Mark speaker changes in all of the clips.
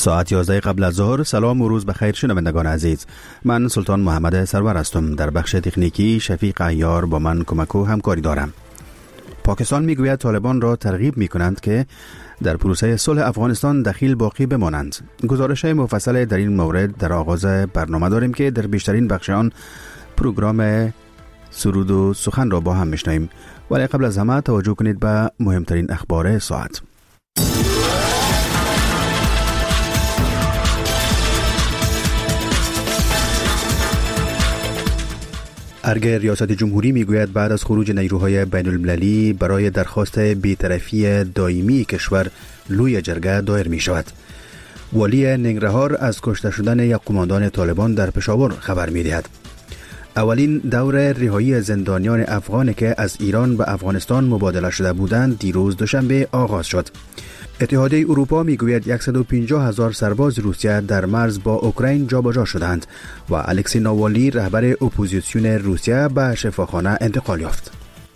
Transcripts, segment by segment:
Speaker 1: ساعت 11 قبل از ظهر. سلام و روز بخیر شنوندگان عزیز. من سلطان محمد سرور هستم. در بخش تکنیکی شفیق عیار با من کمک و همکاری دارم. پاکستان میگوید طالبان را ترغیب میکنند که در پروسه صلح افغانستان دخیل باقی بمانند. گزارش مفصل در این مورد در آغاز برنامه داریم که در بیشترین بخش آن پروگرام سرود و سخن را با هم میشنویم. ولی قبل از همه توجه کنید به مهمترین اخبار ساعت. ارگ ریاست جمهوری میگوید بعد از خروج نیروهای بین المللی برای درخواست بی‌طرفی دائمی کشور لوی جرگه دایر می شود. والی ننگرهار از کشته شدن یک قماندان طالبان در پشاور خبر می دهد. اولین دور رهایی زندانیان افغان که از ایران به افغانستان مبادله شده بودند دیروز دوشنبه آغاز شد. اتحادیه اروپا میگوید 150,000 سرباز روسیه در مرز با اوکراین جابجا شدند و الکسی ناوالنی رهبر اپوزیسیون روسیه به شفاخانه انتقال یافت.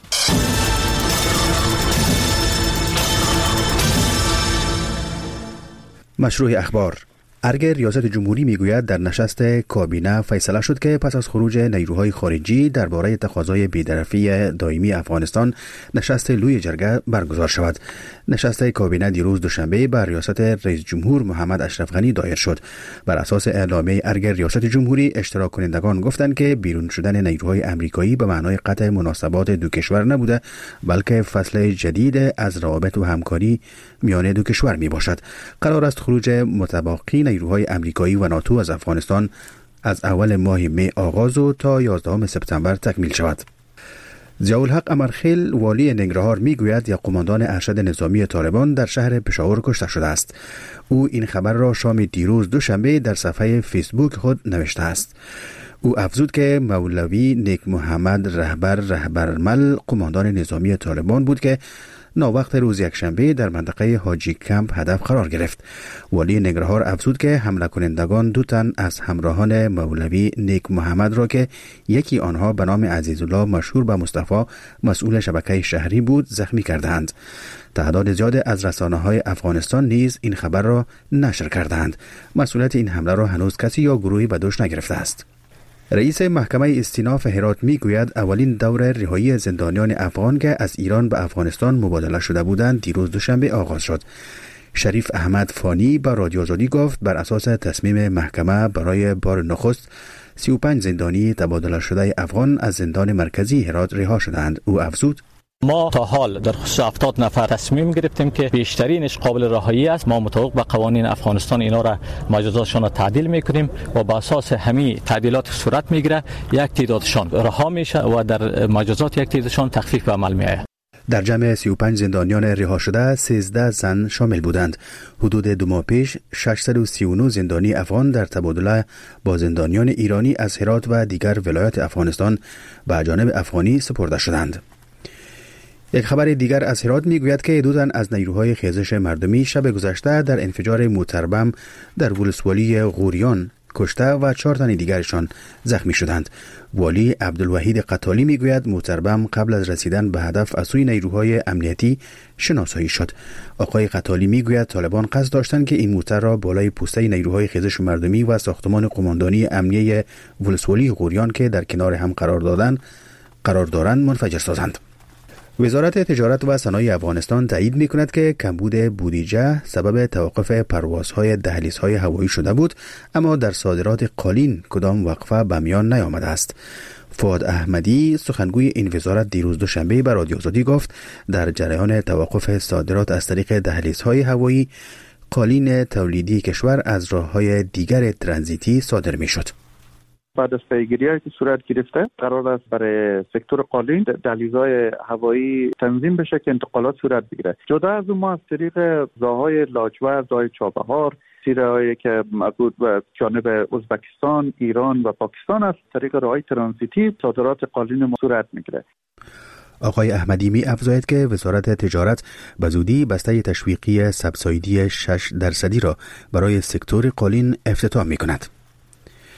Speaker 1: مشروع اخبار. ارگ ریاست جمهوری میگوید در نشست کابینه فیصله شد که پس از خروج نیروهای خارجی درباره تقاضای بی‌طرفی دائمی افغانستان نشست لوی جرگه برگزار شود. نشست کابینه دیروز دوشنبه بر ریاست رئیس جمهور محمد اشرف غنی دایر شد. بر اساس اعلامیه ارگ ریاست جمهوری اشتراک کنندگان گفتند که بیرون شدن نیروهای آمریکایی به معنای قطع مناسبات دو کشور نبوده، بلکه فصل جدید از روابط و همکاری میان دو کشور می باشد. قرار است خروج متباقی نیروهای آمریکایی و ناتو از افغانستان از اول ماه می آغاز و تا 11 سپتامبر تکمیل شود. ضیاءالحق امرخیل والی ننگرهار میگوید یک قماندان ارشد نظامی طالبان در شهر پشاور کشته شده است. او این خبر را شام دیروز دوشنبه در صفحه فیسبوک خود نوشته است. او افزود که مولوی نیک محمد رهبرمل قماندان نظامی طالبان بود که ناوقت روز یکشنبه در منطقه حاجی کمپ هدف قرار گرفت. والی ننگرهار افزود که حمله کنندگان 2 تن از همراهان مولوی نیک محمد را که یکی آنها به نام عزیزالله مشهور به مصطفی مسئول شبکه شهری بود زخمی کردند. تعداد زیاد از رسانه‌های افغانستان نیز این خبر را نشر کردند. مسئولیت این حمله را هنوز کسی یا گروهی به دوش نگرفته است. رئیس محکمه استیناف هرات میگوید اولین دور رهایی زندانیان افغان که از ایران به افغانستان مبادله شده بودند دیروز دوشنبه آغاز شد. شریف احمد فانی با رادیو آزادی گفت بر اساس تصمیم محکمه برای بار نخست 35 زندانی تبادله شده افغان از زندان مرکزی هرات رها شدند. او افزود
Speaker 2: ما تا حال در خصوص 70 نفر تصمیم گرفتیم که بیشترینش قابل رهایی است. ما مطابق با قوانین افغانستان اینا را مجازاتشان را تعدیل میکنیم و با اساس همین تعدیلات صورت میگیره یک تعدادشان رها میشه و در مجازات یک تعدادشان تخفیف به عمل میآید.
Speaker 1: در جمع 35 زندانیان رها شده 13 زن شامل بودند. حدود 2 ماه پیش 639 زندانی افغان در تبادله با زندانیان ایرانی از هرات و دیگر ولایات افغانستان به جانب افغانی سپرده شدند. یک خبر دیگر از هرات میگوید که 2 تن از نیروهای خیزش مردمی شب گذشته در انفجار موتربم در ولسوالی غوریان کشته و 4 تن دیگرشان زخمی شدند. والی عبدالوحید قطالی میگوید موتربم قبل از رسیدن به هدف از سوی نیروهای امنیتی شناسایی شد. آقای قطالی میگوید طالبان قصد داشتند که این موتر را بالای پوسته نیروهای خیزش مردمی و ساختمان قماندانی امنیه ولسوالی غوریان که در کنار هم قرار دارند منفجر سازند. وزارت تجارت و صنایع افغانستان تایید می‌کند که کمبود بودجه سبب توقف پروازهای دهلیزهای هوایی شده بود، اما در صادرات قالین کدام وقفه به میان نیامده است. فؤاد احمدی سخنگوی این وزارت دیروز دوشنبه به رادیو آزادی گفت در جریان توقف صادرات از طریق دهلیزهای هوایی قالین تولیدی کشور از راه‌های دیگر ترانزیتی صادر می‌شد.
Speaker 3: بعد از پیگیری‌هایی که صورت گرفته قرار است برای سکتور قالین دهلیزهای هوایی تنظیم بشه که انتقالات صورت بگیره. جدا از اون ما از طریق راه‌های لاجورد، راه چابهار، مسیرهایی که مربوط به جانب ازبکستان، ایران و پاکستان است، طریق راه‌های ترانزیتی صادرات قالین ما صورت میگیره.
Speaker 1: آقای احمدی می افزاید که وزارت تجارت به زودی بسته تشویقی سبسایدی 6% را برای سکتور قالین افتتاح می کند.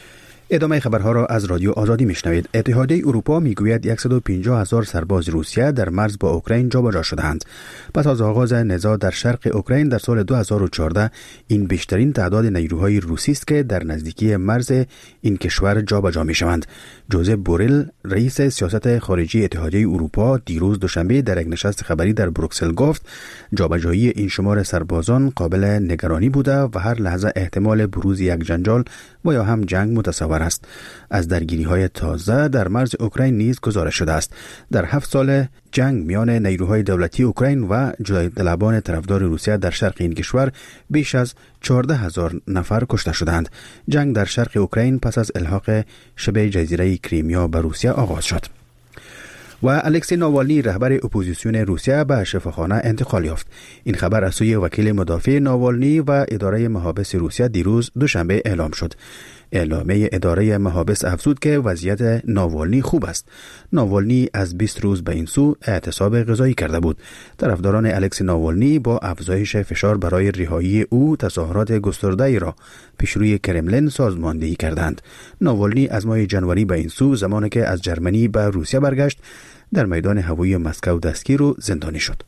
Speaker 1: ادامه خبرها را از رادیو آزادی میشنوید. اتحادیه اروپا میگوید 150,000 سرباز روسیه در مرز با اوکراین جابجا شدند. پس از آغاز نزاع در شرق اوکراین در سال 2014 این بیشترین تعداد نیروهای روسی است که در نزدیکی مرز این کشور جابجا میشوند. جوزپ بوریل رئیس سیاست خارجی اتحادیه اروپا دیروز دوشنبه در یک نشست خبری در بروکسل گفت جابجایی این شمار سربازان قابل نگرانی بوده و هر لحظه احتمال بروز یک جنجال و یا هم جنگ متصور است. از درگیری‌های تازه در مرز اوکراین نیز گزارش شده است. در 7 سال جنگ میان نیروهای دولتی اوکراین و جدایی‌طلبان طرفدار روسیه در شرق این کشور بیش از 14,000 نفر کشته شدند. جنگ در شرق اوکراین پس از الحاق شبه جزیره کریمیا به روسیه آغاز شد. و الکسی ناوالنی رهبر اپوزیسیون روسیه به شفاخانه انتقال یافت. این خبر از سوی وکیل مدافع ناوالنی و اداره محابس روسیه دیروز دوشنبه اعلام شد. اعلامیه اداره محابس افزود که وضعیت ناوالنی خوب است. ناوالنی از 20 روز به این سو اعتصاب غذایی کرده بود. طرفداران الکسی ناوالنی با افزایش فشار برای رهایی او تظاهرات گسترده‌ای را پیش روی کرملین سازماندهی کردند. ناوالنی از ماه جنوری به این سو زمانی که از جرمنی به روسیه برگشت در میدان هوایی مسکو دستگیر و زندانی شد.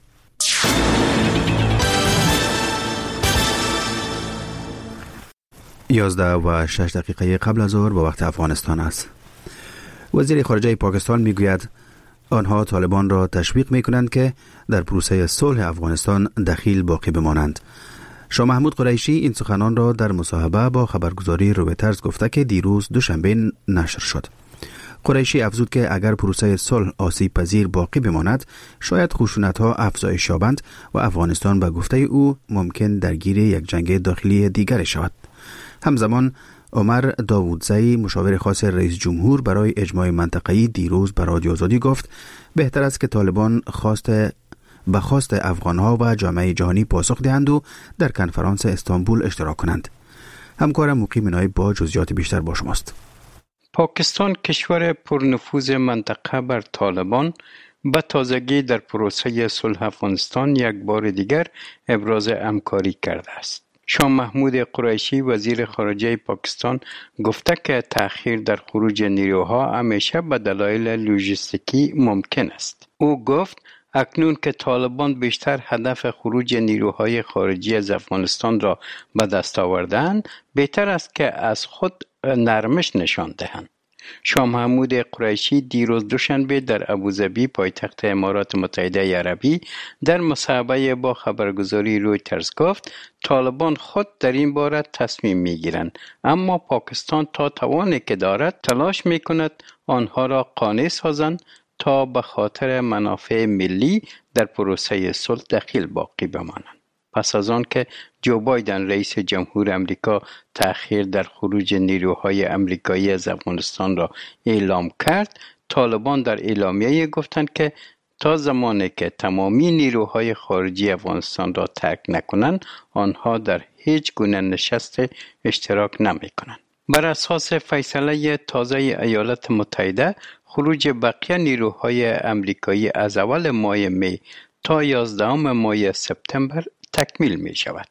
Speaker 1: 11:06 قبل از ظهر به وقت افغانستان است. وزیر خارجه پاکستان میگوید آنها طالبان را تشویق میکنند که در پروسه صلح افغانستان دخیل باقی بمانند. شاه محمود قریشی این سخنان را در مصاحبه با خبرگزاری رویترز گفته که دیروز دوشنبه نشر شد. قریشی افزود که اگر پروسه صلح آسیب پذیر باقی بماند شاید خشونت‌ها افزایش یابند و افغانستان به گفته او ممکن درگیر یک جنگ داخلی دیگر شود. همزمان عمر داوودزی مشاور خاص رئیس جمهور برای اجماع منطقه‌ای دیروز به رادیو آزادی گفت بهتر است که طالبان به خواست افغان‌ها و جامعه جهانی پاسخ دهند و در کنفرانس استانبول اشتراک کنند. همکارم مقیم نایب با جزئیات بیشتر با شماست.
Speaker 4: پاکستان کشور پرنفوذ منطقه بر طالبان به تازگی در پروسه صلح افغانستان یک بار دیگر ابراز همکاری کرده است. شاه محمود قریشی وزیر خارجه پاکستان گفته که تأخیر در خروج نیروها همیشه به دلایل لوجستیکی ممکن است. او گفت اکنون که طالبان بیشتر هدف خروج نیروهای خارجی از افغانستان را به دست آوردند، بهتر است که از خود نرمش نشان دهند. شاه محمود قریشی دیروز دوشنبه در ابوظبی پایتخت امارات متحده عربی در مصاحبه با خبرگزاری رویترز گفت طالبان خود در این باره تصمیم میگیرند، اما پاکستان تا توانی که دارد تلاش میکند آنها را قانع سازند تا به خاطر منافع ملی در پروسه صلح دخیل باقی بمانند. پس از آن که جو بایدن رئیس جمهور امریکا تأخیر در خروج نیروهای امریکایی از افغانستان را اعلام کرد، طالبان در اعلامیه گفتند که تا زمانی که تمامی نیروهای خارجی افغانستان را ترک نکنند، آنها در هیچ گونه نشست اشتراک نمی‌کنند. بر اساس فیصله تازه ایالات متحده، خروج بقیه نیروهای امریکایی از اول ماه می تا 11 ماه سپتامبر تکمیل می شود.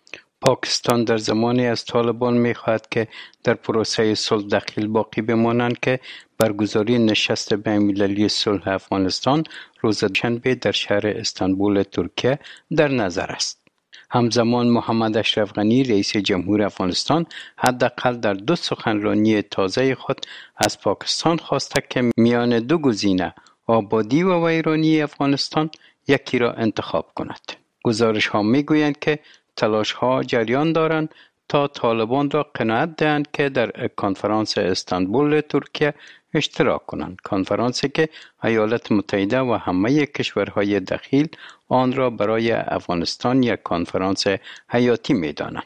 Speaker 4: پاکستان در زمانی از طالبان می خواهد که در پروسه صلح دخیل باقی بمانند که برگزاری نشست بین‌المللی صلح افغانستان روز شنبه در شهر استانبول ترکیه در نظر است. همزمان محمد اشرف غنی رئیس جمهور افغانستان حداقل در 2 سخنرانی تازه خود از پاکستان خواسته که میان 2 گزینه آبادی و ویرانی افغانستان یکی را انتخاب کند. گزارش ها می گویند که تلاش ها جریان دارند تا طالبان را قناعت دهند که در کنفرانس استانبول ترکیه اشتراک کنند. کنفرانسی که ایالات متحده و همه کشورهای دخیل آن را برای افغانستان یک کنفرانس حیاتی می دانند.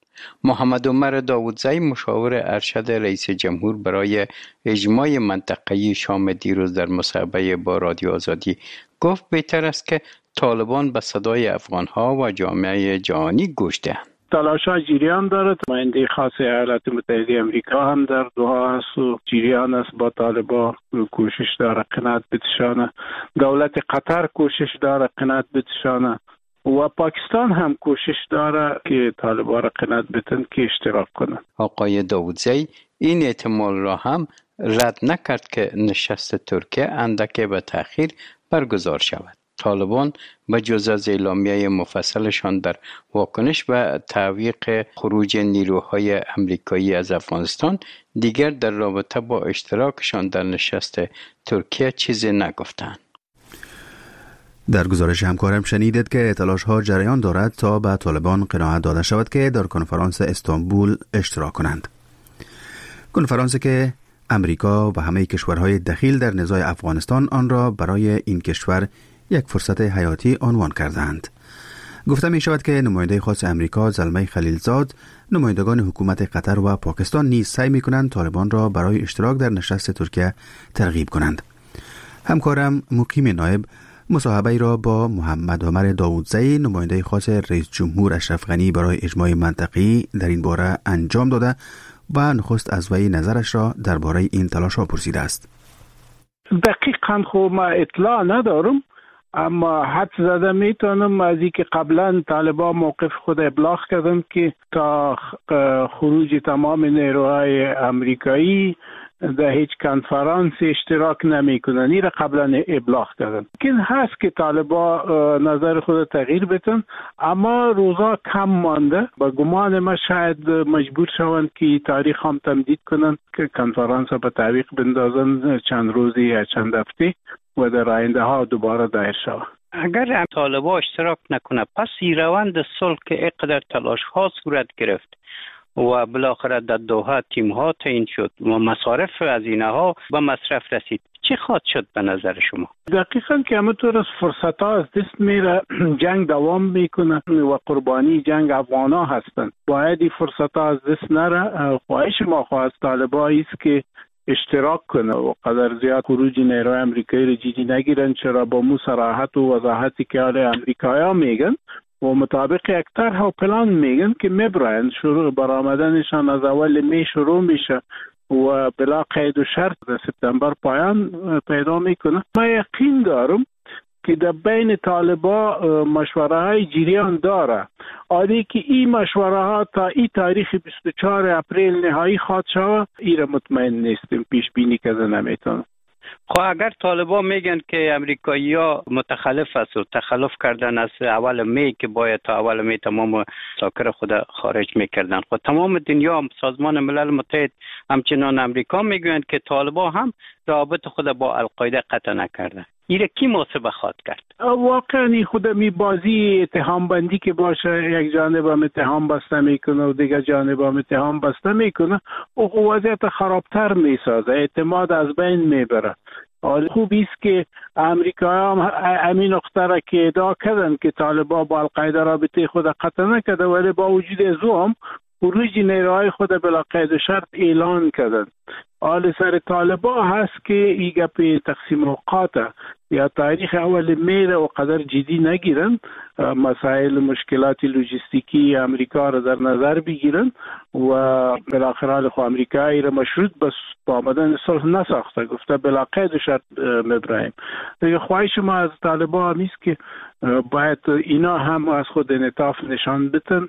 Speaker 4: محمد عمر داوودزی مشاور ارشد رئیس جمهور برای اجماع منطقه‌ای شام دیروز در مصاحبه با رادیو آزادی گفت بهتر است که طالبان به صدای افغان‌ها و جامعه جهانی گوش دهند.
Speaker 5: تلاش‌ها جریان دارد. نماینده خاص ایالات متحده آمریکا هم در دوحه است و جریان است با طالبان کوشش داره قناعت بتشانه. دولت قطر کوشش داره قناعت بتشانه و پاکستان هم کوشش داره که طالبان را قناعت بتن که اشتراک کنند.
Speaker 4: آقای داوودزی این احتمال را هم رد نکرد که نشست ترکیه اندکی به تأخیر برگزار شود. طالبان به جز از اعلامیه مفصلشان در واکنش به تعویق خروج نیروهای امریکایی از افغانستان دیگر در رابطه با اشتراکشان در نشست ترکیه چیزی نگفتند.
Speaker 1: در گزارش همکارم شنیدید که تلاش‌ها جریان دارد تا به طالبان قناعت داده شود که در کنفرانس استانبول اشتراک کنند. کنفرانسی که امریکا و همه کشورهای دخیل در نزاع افغانستان آن را برای این کشور یک فرصت حیاتی عنوان کردند. گفته می شود که نماینده خاص امریکا زلمه خلیلزاد، نمایندگان حکومت قطر و پاکستان نیز سعی می کنند طالبان را برای اشتراک در نشست ترکیه ترغیب کنند. همکارم مقیم نایب مصاحبه را با محمد عمر داوودزی، نماینده خاص رئیس جمهور اشرف غنی برای اجماع منطقی در این باره انجام داده و نخست از وی نظرش را درباره این تلاش‌ها پرسیده است.
Speaker 5: دقیقاً خب ما اطلاع ندارم، اما حد زده میتونم از اینکه قبلا طالبان موقف خود ابلاغ کردن که تا خروج تمام نیروهای امریکایی در هیچ کنفرانس اشتراک نمیکنن. این را قبلا ابلاغ کردن. ممکن هست که طالبان نظر خود تغییر بدن، اما روزا کم مانده. با گمان ما شاید مجبور شوند که تاریخ هم تمدید کنن که کنفرانس به تعویق بندازن چند روزی یا چند هفته و در آینده ها دوباره دایر شود.
Speaker 4: اگر طالبان اشتراک نکنه، پس این روند صلح که اینقدر تلاش ها صورت گرفت و بالاخره در دوحه تیم ها تعیین شد و مصارف هزینه ها به مصرف رسید، چه خواهد شد به نظر شما؟
Speaker 5: دقیقاً که همونطور از فرصت ها از دست میره، جنگ دوام میکنه و قربانی جنگ افغان ها هستند. باید این فرصت ها از دست نره. خواهش ما خواهد طالبان است که اشتراک کنه و قدر زیاد خروج نیروهای امریکایی رو جدی نگیرن، چرا با مو صراحت و وضاحتی که حال امریکایی ها میگن و مطابق یک طرح و پلان میگن که میبرن شروع برآمدنشان از اول می شروع میشه و بلا قید و شرط در سپتامبر پایان پیدا میکنه. ما یقین دارم که در بین طالبان مشوره های جریان داره. عالی که این مشوره ها تا این تاریخ 24 اپریل نهایی خواهد شود، این مطمئن نیستیم، پیش بینی کردن نمیتونم.
Speaker 4: خب اگر طالبان میگن که امریکایی‌ها متخلف است و تخلف کردن از اول می که باید تا اول می تمام ساکر خود خارج میکردن، خب تمام دنیا، سازمان ملل متحد، همچنان امریکا میگویند که طالبان هم رابط خود با القاعده قطع نکردن. این کی محاسبه خواهد کرد؟
Speaker 5: واقعا خود می بازی اتهام بندی که باشه، یک جانب هم اتهام بسته میکنه و دیگر جانب هم اتهام بسته میکنه و وضعیت خرابتر میسازه، اعتماد از بین میبره. خوب است که امریکا هم همین نقطه را که ادعا کردن که طالبان با القاعده رابطه خود قطع نکرده، ولی با وجود از او هم خروج نیروهای خود بلا قید و شرط اعلان کردن. حال سر طالبان هست که این گپ تقسیم اوقات یا تاریخ اول میره و قدر جدی نگیرن، مسائل مشکلات لوجستیکی امریکا را در نظر بگیرن و بالاخره حال خو امریکا را مشروط بس با آمدن صلح نساخته، گفته بلا قید و شرط مبراهیم. دیگه خواهش ما از طالبان همیست که باید اینا هم از خود انعطاف نشان بدن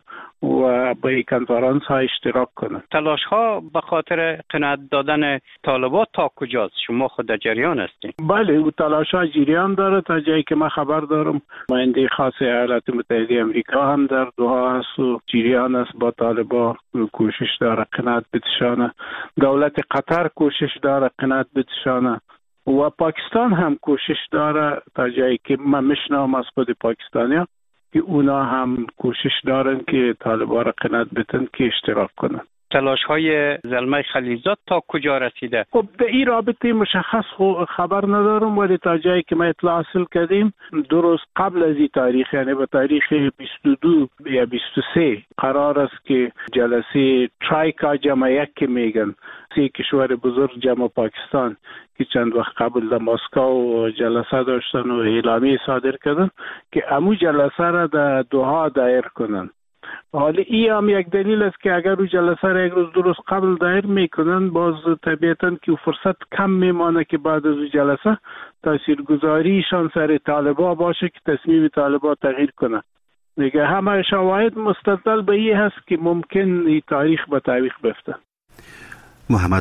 Speaker 5: و با این کنفرانس ها اشتراک کنن.
Speaker 4: تلاش ها به خاطر قناعت دادن طالبان تا کجاست؟ شما خود در جریان هستین؟
Speaker 5: بله، او تلاش ها جریان داره. تا جایی که من خبر دارم نماینده خاص ایالات متحده امریکا هم در دوحه است و جریان است با طالبان، کوشش داره قناعت بتشانه. دولت قطر کوشش داره قناعت بتشانه و پاکستان هم کوشش داره، تا جایی که من میشنوم از خود پاکستانیا که اونا هم کوشش دارن که طالبان را قناعت بدن که اشتراک کنن.
Speaker 4: تلاش های زلمه خلیلزاد تا کجا رسیده؟
Speaker 5: خب در این رابطه مشخص خبر ندارم، ولی تا جایی که ما اطلاع حاصل کردیم درست قبل از این تاریخ، یعنی به تاریخ 22 یا 23 قرار است که جلسه ترایکا جمع یک که میگن، سه کشور بزرگ جمع پاکستان که چند وقت قبل در مسکو جلسه داشتن و اعلامیه صادر کردن که امو جلسه را در دوحه دایر کنن. حالا این هم یک دلیل است که اگر او جلسه را یک روز درست قبل دایر میکنن، باز طبیعتاً که فرصت کم میمانه که بعد از او جلسه تاثیرگذاریشان سر طالبان باشه که تصمیم طالبان تغییر کنه. دیگه همه شواهد مستدل به این هست که ممکن این تاریخ به تاریخ بفته.
Speaker 1: محمد